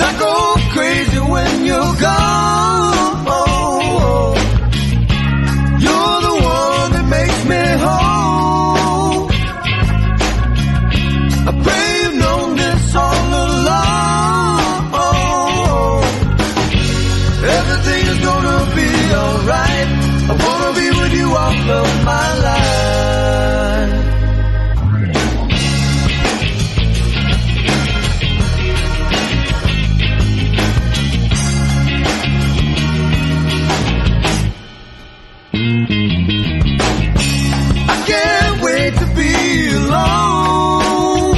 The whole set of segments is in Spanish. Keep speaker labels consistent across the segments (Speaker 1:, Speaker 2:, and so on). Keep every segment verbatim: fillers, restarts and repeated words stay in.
Speaker 1: I go crazy when you're gone. You're the one that makes me whole. I pray you've known this all along. Everything is gonna be alright. I wanna be with you all of my life. I can't wait to be alone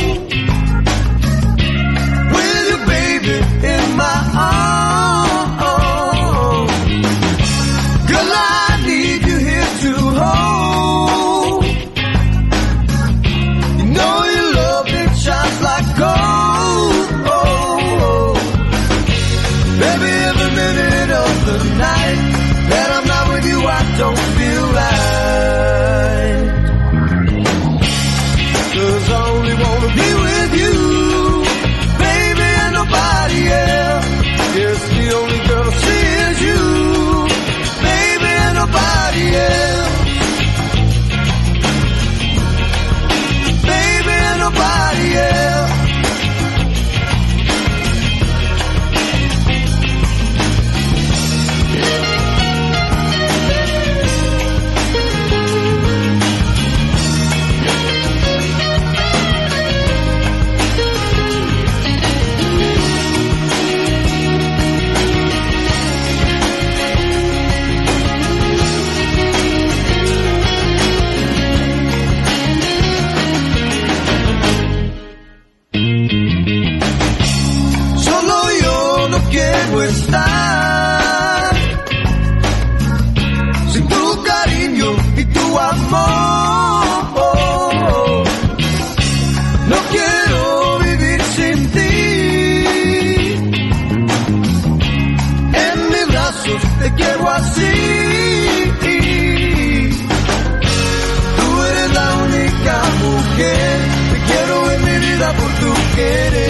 Speaker 1: with you, baby, in my arms. Girl, I need you here to hold. You know your love, it shines like gold. Baby, every minute of the night that I'm not with you, I don't feel right. 'Cause I only wanna be with you, baby, and nobody else. Yes, the only girl I see is you, baby, and nobody else. Baby, and nobody else. Solo yo no quiero estar sin tu cariño y tu amor. No quiero vivir sin ti. En mis brazos te quiero así. Tú eres la única mujer que quiero en mi vida por tu querer.